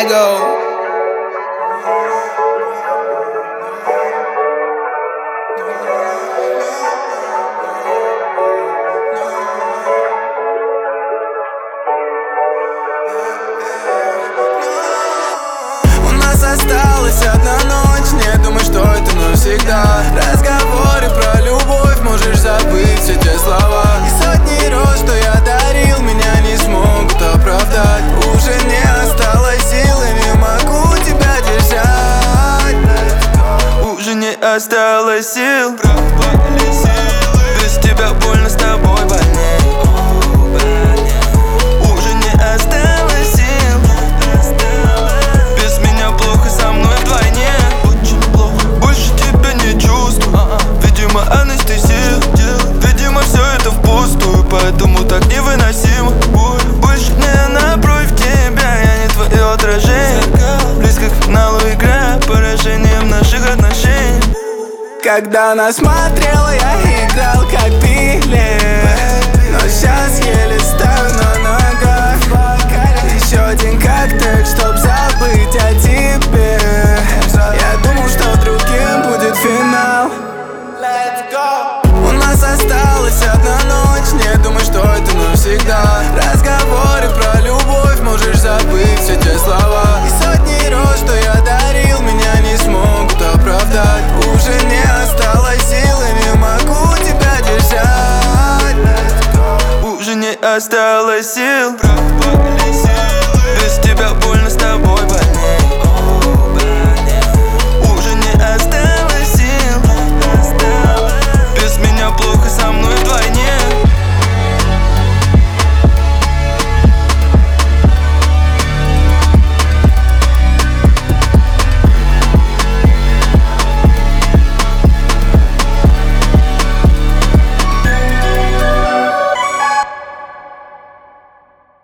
Lego. Осталась одна ночь, не думай, что это навсегда. Разговоры про любовь, можешь забыть все те слова. И сотни роз, что я дарил, меня не смогут оправдать. Уже не осталось сил и не могу тебя держать. Уже не осталось сил. Без тебя больно, с тобой больней. Уже не осталось сил. Без меня плохо, со мной вдвойне. Очень плохо, больше тебя не чувствую. Видимо, анестезия. Видимо, все это впустую, поэтому так невыносимо. Больше не напротив тебя, я не твое отражение. Близко к финалу игра, поражением наших отношений. Когда она смотрела, я играл как Билли, но сейчас еле стою на ногах. Еще один коктейль, чтоб забыть о тебе. Я думал, что другим будет финал. Let's go. У нас осталась одна ночь, не думай, что это навсегда. Разговоры про любовь, можешь забыть все те слова. И сотни роз, что я дарил, меня не смогут оправдать. Уже не осталось сил и не могу тебя держать. Уже не осталось сил.